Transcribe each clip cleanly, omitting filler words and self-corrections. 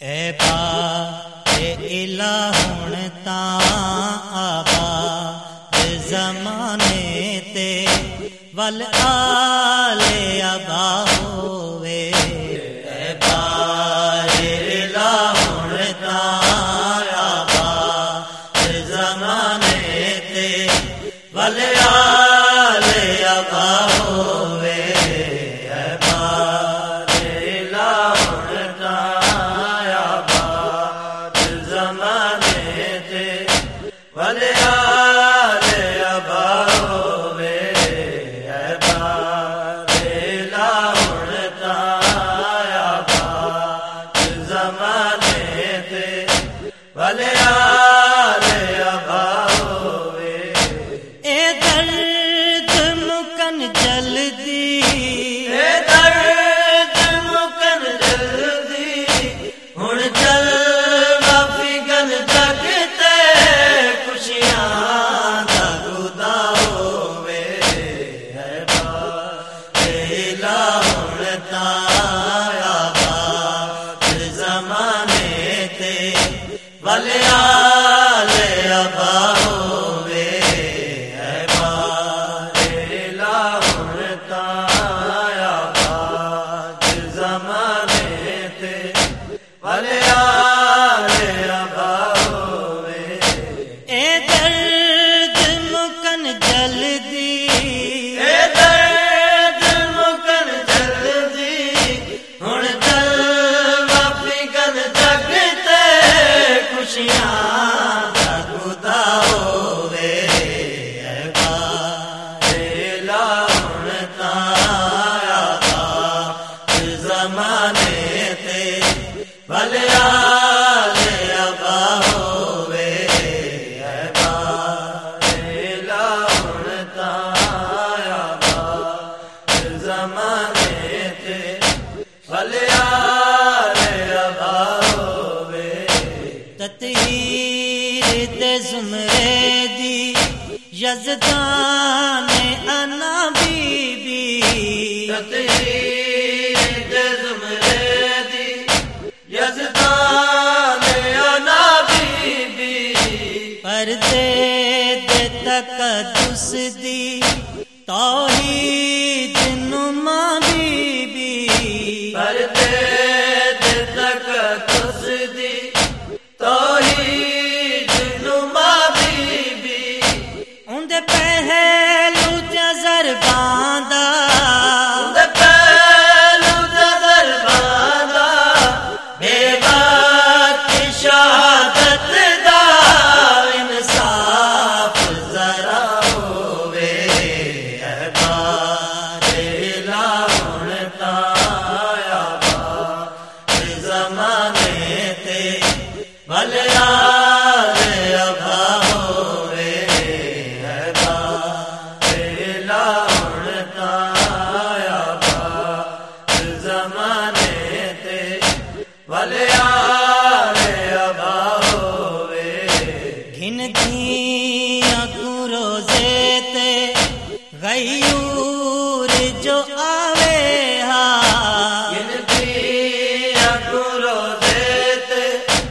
ए बा इला हुण तां आबा ज़माने ते वल आले आबा होवे। ए बा इला हुण तां आबा ज़माने ते वल आले आबा होवे। यज़दान अना बीबी ज़ुमरे दी यज़दान अना बीबी पर्दे दे तक़द्दुस दी तौहीद नुमा बीबी पर्दे दे तक़द्दुस दी तौहीद नुमा बीबी उंदे पहलू जज़र बांदा उंदे पहलू जज़र बांदा बेबाक शहादत दा इंसाफ जरा होवे। ए बारे लाउण तां आबा ज़माने ते भले आले आबा होवे। गयूर जो आवे हा रोज़े ते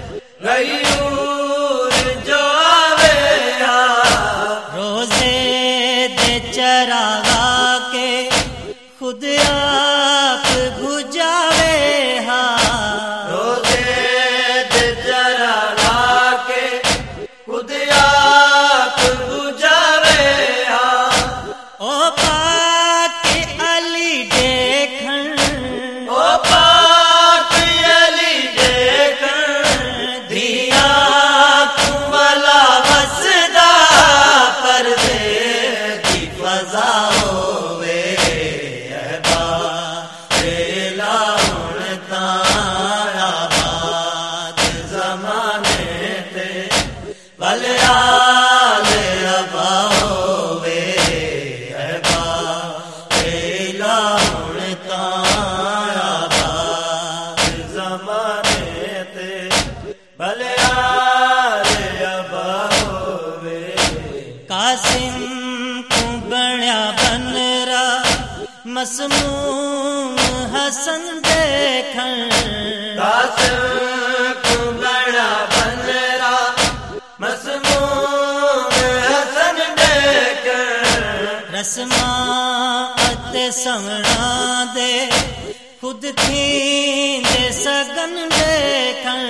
गयूर जो आवे हा रोज़े दे चरागा के खुद आप बुझावे हा रोज़े दे चरागा के खुद आप बुझावे हा। ओ पाक अली देखन ओ पाक अली देखन दिया कुमला वसदा पर्दे की फजा होवे। ए बारे लाउण तां आबाद ज़माने ते भले आले आबा होवे। कासिम को बण्या बनरा मसमूम हसन देखन कासिम समणा दे खुद थी दे सगन देखण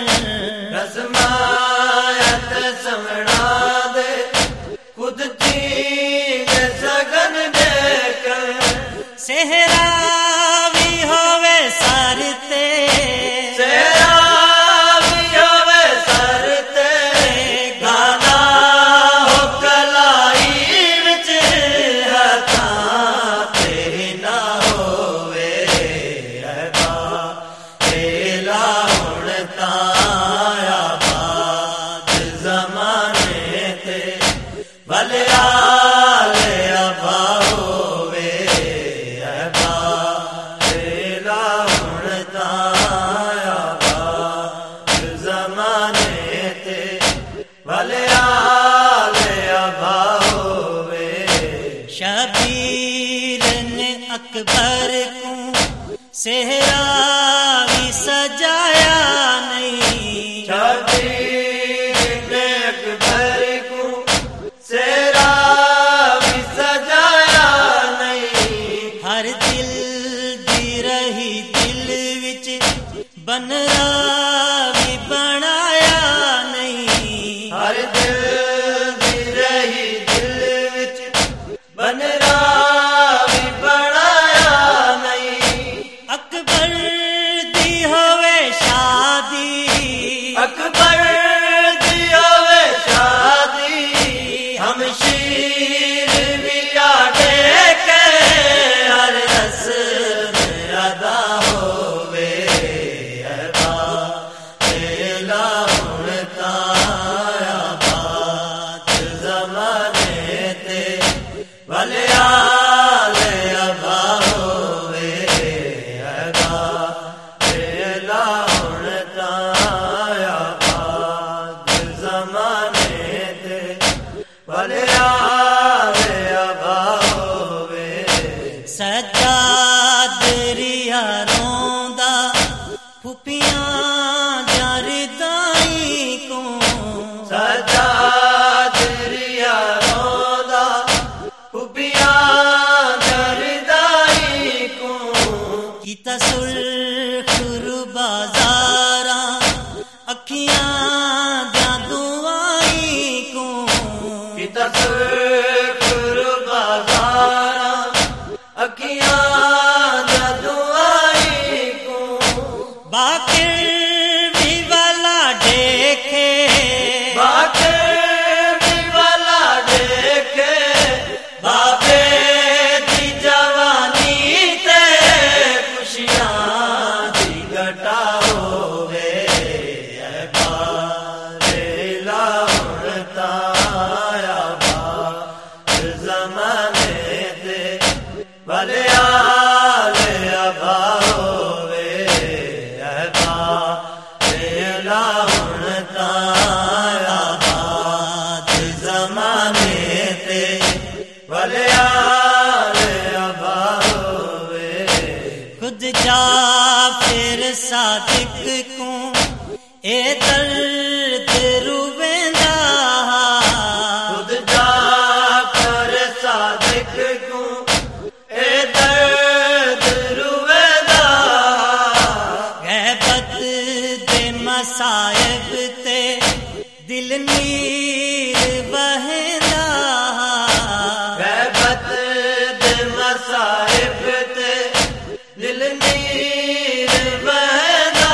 रज़मायत समणा दे खुद थी दे सगन देखण सेहरा भी होवे सर ते शबीर ने अकबर को सेहरा भी सजाया नहीं शबीर ने अकबर को सेहरा भी सजाया नहीं हर दिल दी रही दिल विच बनरा भी बनाया नहीं हर दिल दी रही दिल विच बनरा भी बनाया नहीं अकबर दी होवे शादी अकबर दी होवे शादी हम शीर भी आटे के हर रस्म अदा होवे अदा तेला उड़ता आबाद ज़माने ते वलियाल अबा होवे अदा तेला उड़ता आबाद ज़माने ते वलियाल अबा होवे सजाद रिया रोंदा फुपियां जरदाई को सजाद रिया रोदा फुपियां जरदाई को कीता सुल्ख बाजारा अखियां द्या दुआई को किता सुर बाजारा अखियां दुआई को बाकिर भी वाला देखे बाकर भी वाला देखे बाबे दी जवानी ते खुशियां दी घटा होवे बारेला उड़ता आबाद ज़माने ते वलियाल अबा होवे बारेला उड़ता आबाद ज़माने ते वलियाल अबा होवे खुद जा फिर सादिक को ए दर्द रुवेंदा खुद जाकर सादिक को ए दर्द रुवेदा गैबत दे मसायब ते दिल नीर बहेंदा गैबत दे मसाइब ते दिल नीर बहदा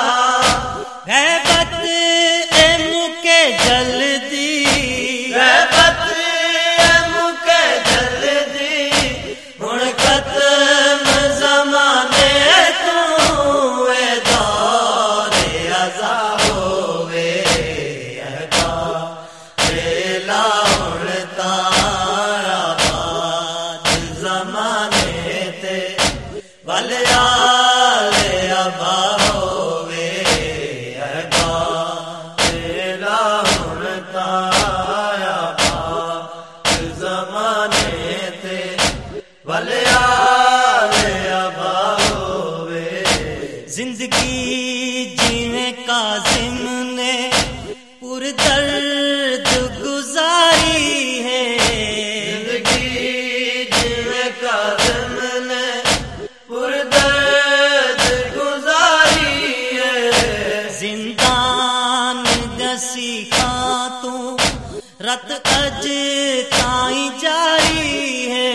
गैबत ए मुके जल्दी गैबत मुके जल्दी हुण खत्म ज़माने तू ए दौरे अज़ा होवे अदा तेला उड़ता आबाद ज़माने ते वलियाल अबा होवे अदा तेला उड़ता आबाद ज़माने ते वलियाल अबा होवे जिंदगी जीने काजिम ने पुरदर्द गुजारी है जिंदगी जिवे काज़िम ने सीखा तू रत अज ताई जारी है।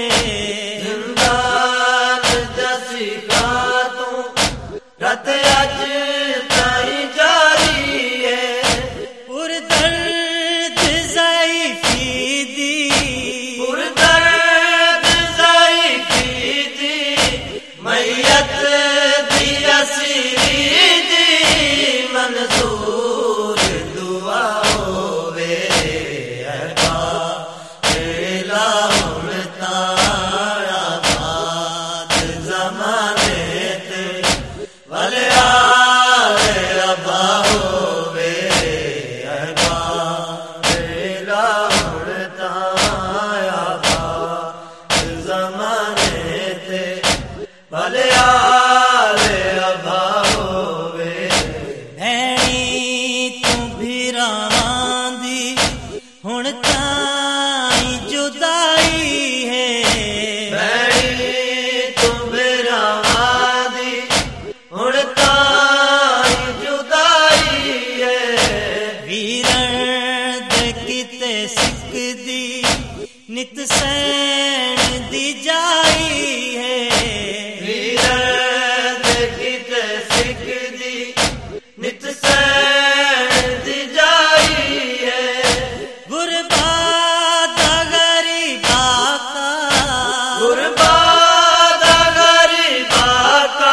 जिंदाल जसी का तू रत अज ताई जारी है। पुरदर्द ज़ईफ़ी दी पुरदर्द ज़ईफ़ी दी मैयत दी असीरी दी मंजूर दुआ होवे अरबा तेला हुण तारा बाद ज़माने ते वलिया अरबा होवे अरबा तेला हुण तारा बाद ज़माने ते वलिया अरबा होवे। भैणी तू भी रांदी हुण ताई जुदाई है। भैणी तू मेरा वादी हुण ताई जुदाई है। वीरण दे किते सिकदी नित सैन दी जाई है। वीरन किते सिकदी नित सैन दी जाई है। गुरबा दा गरीबा का गुरबाद गरीबा का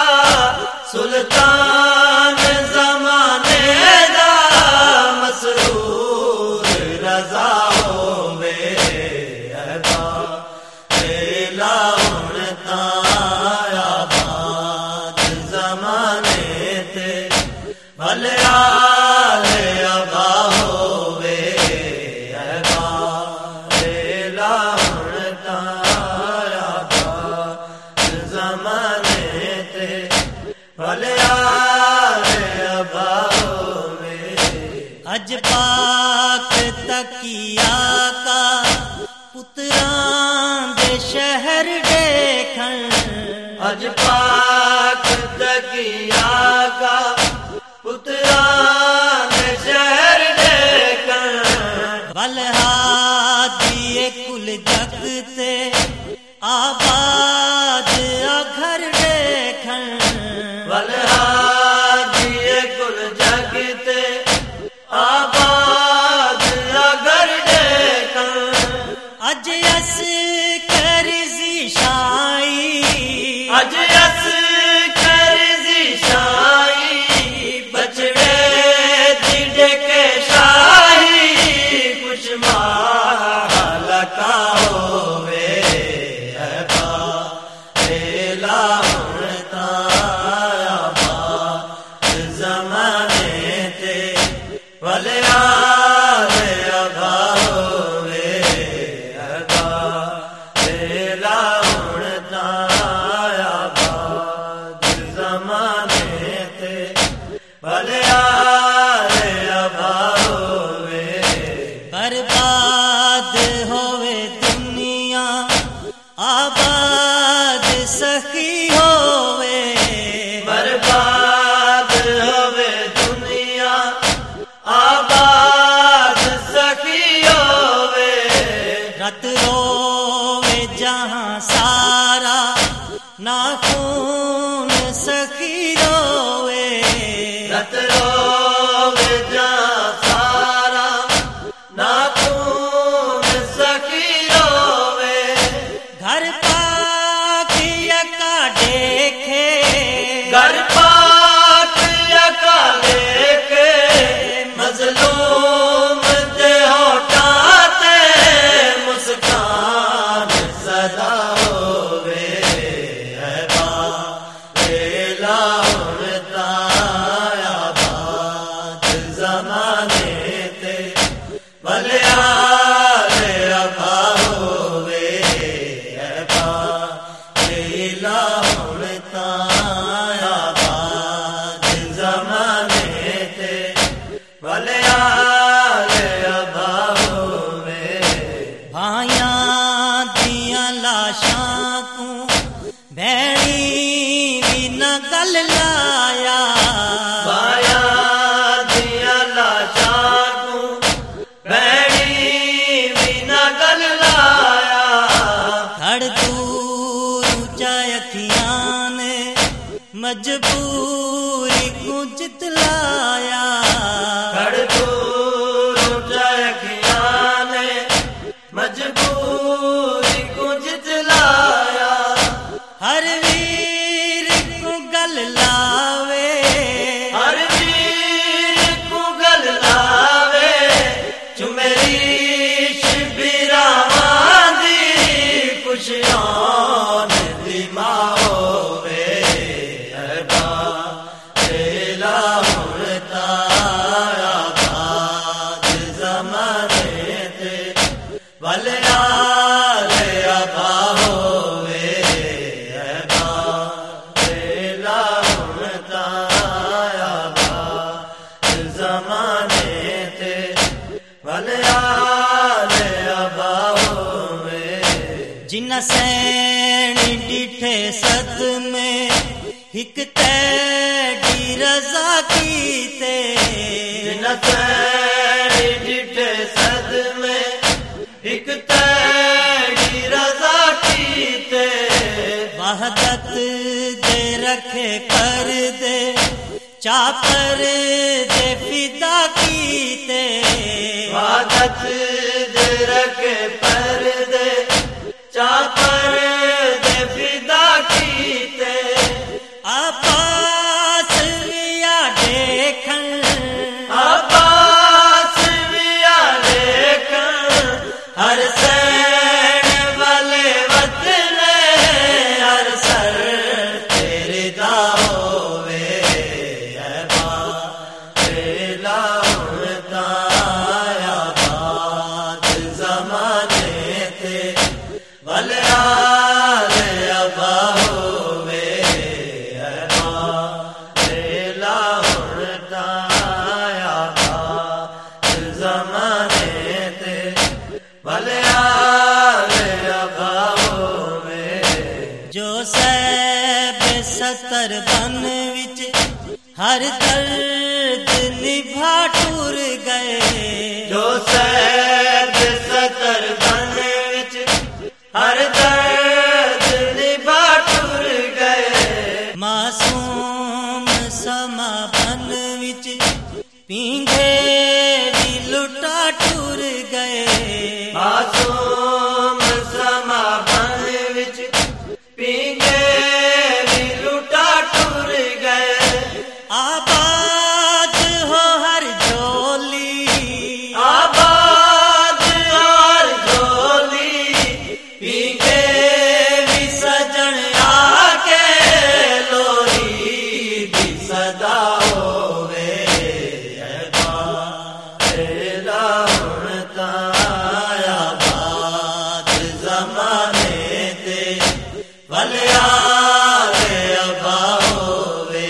सुल्तान ज़माने दा मसरूर रज़ा होवे अरबा तेला हुण तारा बाद ज़माने ते भलिया अरबा होवे अरबा तेला हुण तारा बाद ज़माने ते भलिया अरबा होवे। अज पाक तकिया का पुत्रां दे शहर देखण। अज पाक तकिया का पुत्रा ने शहर देखण। बलहादी कुल जगते आबाद आ घर देखण। बलहादी कुल जगते आबाद घर देखण। अज अस करजी शाई अज अस करजी शाही बचड़े दिड के शाही कुछ लका होवे अरबा तेला हुण तारा बाद ज़माने ते भलिया अरबा होवे अरबा तेला हुण तारा बाद ज़माने ते भलिया अरबा होवे। बर्बाद होवे दुनिया आबाद सखी होवे। बर्बाद होवे दुनिया आबाद सखी होवे। रत रोवे जहां सारा ना खून सखी रोवे। रत रोवे जहां सारा ना खून सखी रोवे। घर पाक यका देखे घर पाक यका लेके मजलूम दे होठाते मुस्कान सदा होवे अरबा तेला हुण तारा बाद ज़माने ते भलिया अरबा होवे अरबा तेला हुण तारा बाद ज़माने ते भलिया अरबा होवे। भाइयां दियां लाशां तू भैणी भी न गल लाया। भाया दिया लाशा को जिन सैणी डिठे सद में हिक तेरी रजा कीते, जिन सैणी डिठे सद में हिक तेरी रजा कीते, वहदत दे रखे कर दे चापर दे फिदा कीते, वहदत दे रखे पर दे चापर दे फिदा कीते, आपास विया देखन, आपास विया देखन, हर सैण वाले वतन हर सर तेरे दा होवे, तेरा होता आबाद ज़माने ते भले आल अबा होवे, तेरा होता आबाद ज़माने ते भले आल अबा होवे। जो सैब सतर बन विच हर दर्द निभा टूर गए, जो सैद सतर बन विच हर दर्द निभा टूर गए, मासूम समा बन विच पींघे भी लुटा टूर गए, मासूम समा बन विच पींगे भी लुटा टूर गए, आबाद हो हर झोली, आबाद और झोली पींगे भी सजन आके लोरी भी सदा होवे, तेरा होता आबाद ज़माने ते भले आल अबा होवे,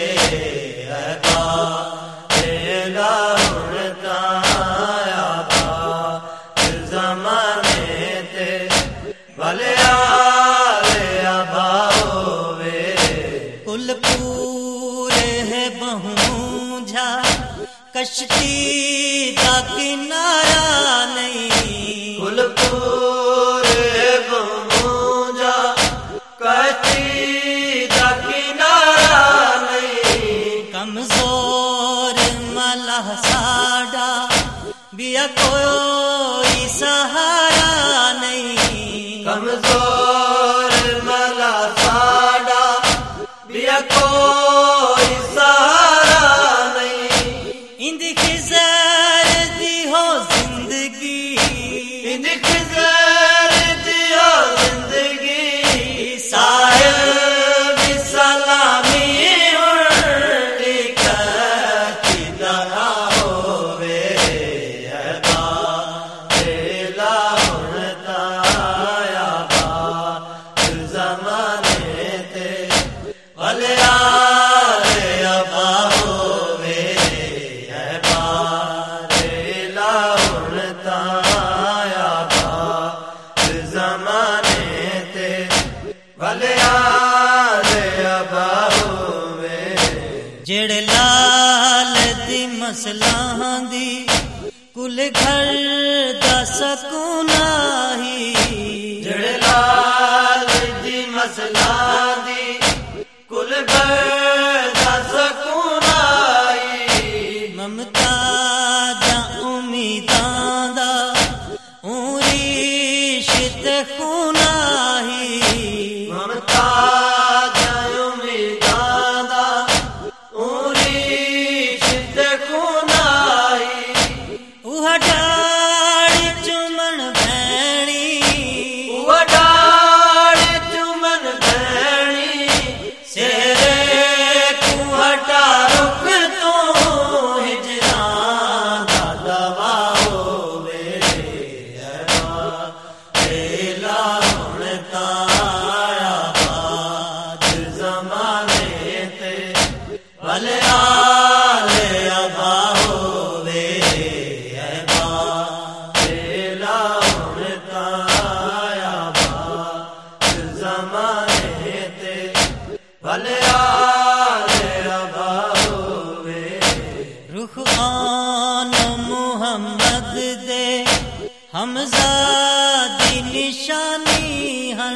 तेरा होता आबाद ज़माने ते भले आल अबा होवे। कुल पूरे है बहुझा कश्ती का किनारा नहीं, कुलपुर बमूजा कश्ती दा किनारा नहीं, कमजोर मलह साडा बिया कोई सहारा नहीं, कमजोर मला साडा बिया कोई सहारा नहीं, इंद खिजर दी हो जिंदगी, इंद खिजर दियो जिंदगी, साहिल भी सलामी उड़ी कहती दहा होवे, तेरा होता आबाद ज़माने ते भले आल अबा होवे, तेरा होता आबाद ज़माने ते भले आल अबा होवे। जेड़े लाल दी मसलां दी कुल घर दा सकूना ही, जड़ लाल दी मसला दी कुल घर दा सकून आई, ममता दा उम्मीदां दा रिश्त खूना ही, ममता दा उम्मीदां दा रिश्त खून आई, उह डाड़ी चुमन भैणी, उह डाड़ चुमन भैणी, सेरे तू हटा रुक तू हिजरां दा दवा रुकयान मुहम्मद दे हमजा दी निशानी हन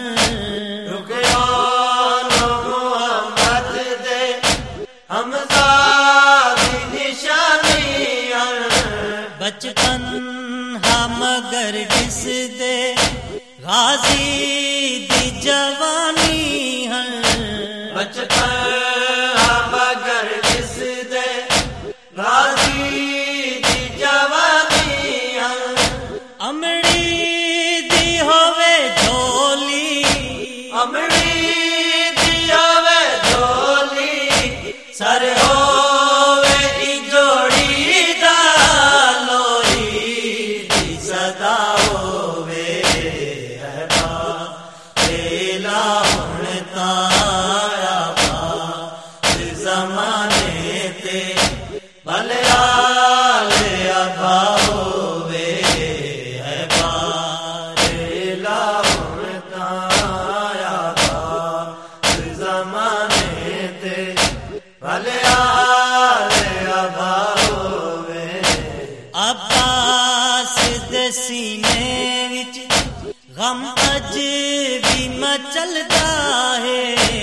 रुकयान मुहम्मद दे हमजा दी निशानी हन बचपन हा मगर जिस दे गाजी दी जवानी हन बचपन हा मगर जिस दे गाजी दी जवानी हन अमड़ी दी होवे झोली अमड़ी दी होवे झोली सर होवे जोड़ी दा लोरी दी सदा होवे है बा तेला हुण ताया बा ज़माने ते भले आले अभा होवे है बा तेला हुण ताया बा ज़माने ते भले आले अभा होवे अब्बास दे सीने विच गम अज भी मचलदा है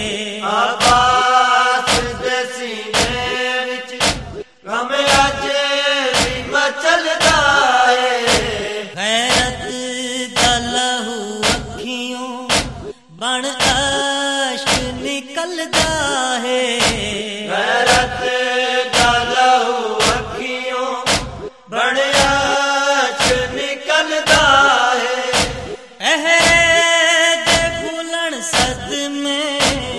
अब्बास दे सीने विच गम अज भी मचलदा है गैरत दा लहू अखियों बण अश्क निकलदा है गैरत दा लहू अखियों बण अश्क निकलदा है पहरे दे फूलन सद में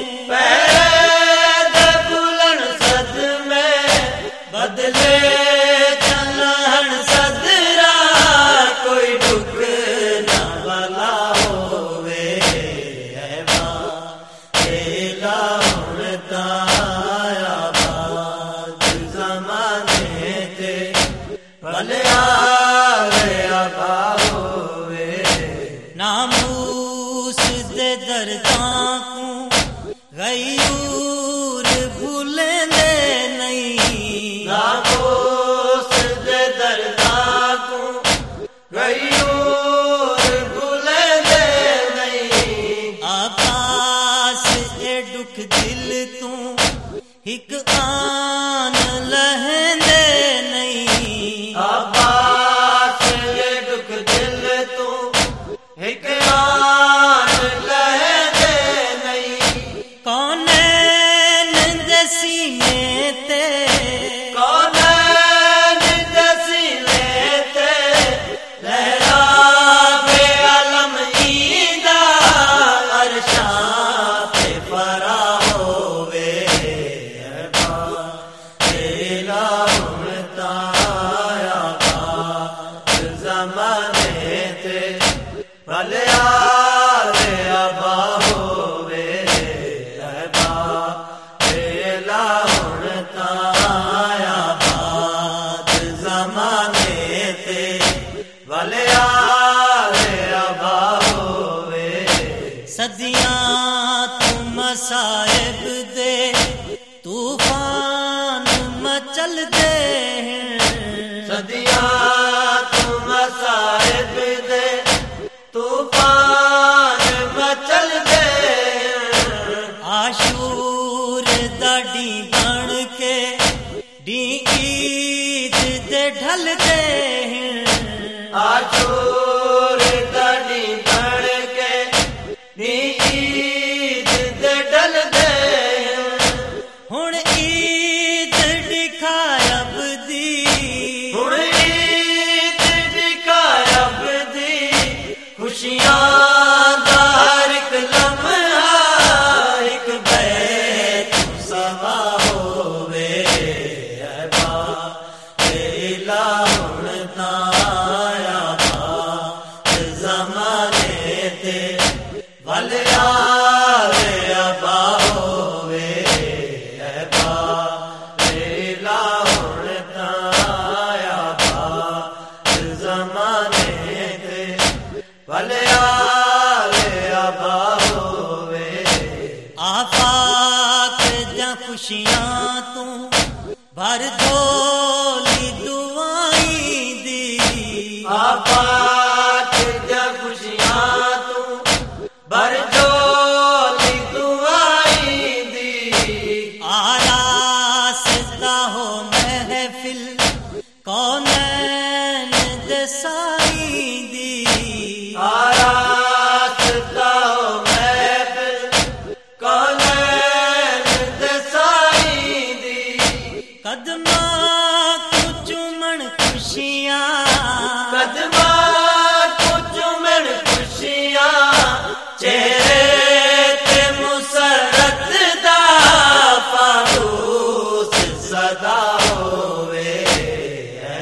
पैर बुलन सद में बदले चलन सदरा कोई दुख न भला होवे है बा तेला हुण ताया बात ज़माने ते भले आले अभा होवे नामूस दे दर्दां को गयूर भूलेंदे नहीं नामोस दे दर्दां को गयूर भूले दे नहीं आकाश ए दुख दिल तू हिक आन लहेंदे नहीं अब्बास ये दुख दिल तू एक आन लहे दे नहीं कौनैन दे सीने ते कौन दसी लेते लहरा बे अलम ईदा अरशा पे फरा होवे है बा तेला हुण ताया बा ज़माने ते भले आले अभा होवे है बा तेला हुण ताया बात ज़माने ते भले आले अभा होवे सदियां तू मसाइब दे तूफान मचल दे सदियां तू मसाइब दे तूफान मचल दे आशूर दाडी बन के डी ईद दे ढल दे आशूर दाड़ी बन के ईद दे डल दे हुण ईद दिखायब दी हुण ईद दिखायब दी खुशियां दा हर एक लम्हा एक बैत सवा होवे है बा तेला हुण ताया बा कौनैन दे साईं दी आरास्ता महफिल कौनैन दे साईं दी कदमां को चूमण खुशियां कदमां को चूमण खुशियां चेहरे ते मुसरत दा फानूस सदा होवे है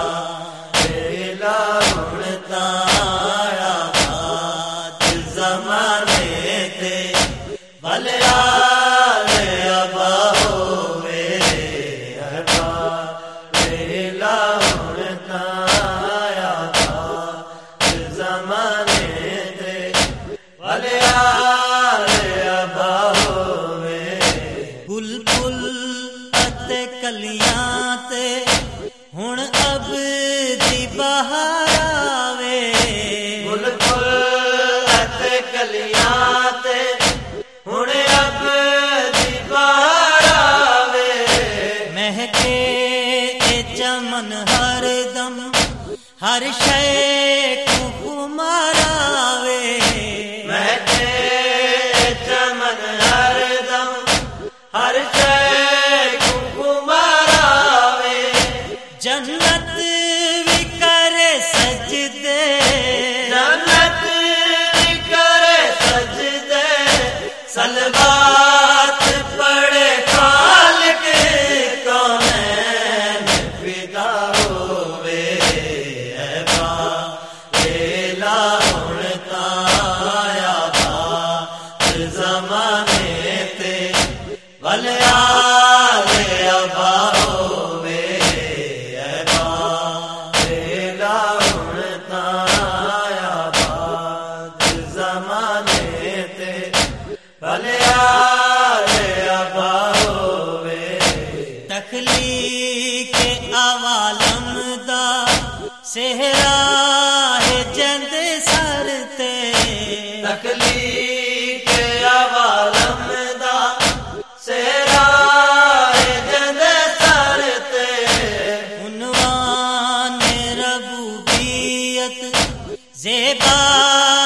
बाला हुण ताया बात ज़माने ते भलिया अबा होवे है बाला हुण ताया बात ज़माने ते भलिया अबा होवे बुलबुल अते कलियां ते हुण अब दी बहार आवे बुलबुल अते कलियां ते हुण अब दी बहार आवे महके ए चमन हर दम हर शय को कुमारावे महके चमन हर दम हर शय को कुमारावे जन्नत भी करे सजदे जन्नत भी करे सजदे सलवात पड़े खालिक कौनैन फिदा होवे है बाला हुण ताया बात ज़माने ते भलिया अबा होवे है बाला हुण ताया बात ज़माने ते भलिया अबा होवे तखलीक अवालम दा सेहरा है जंद सर ते तकलीफ अवालम दा सेहरा है जंद सर ते उन्वान रबूबियत ज़ेबा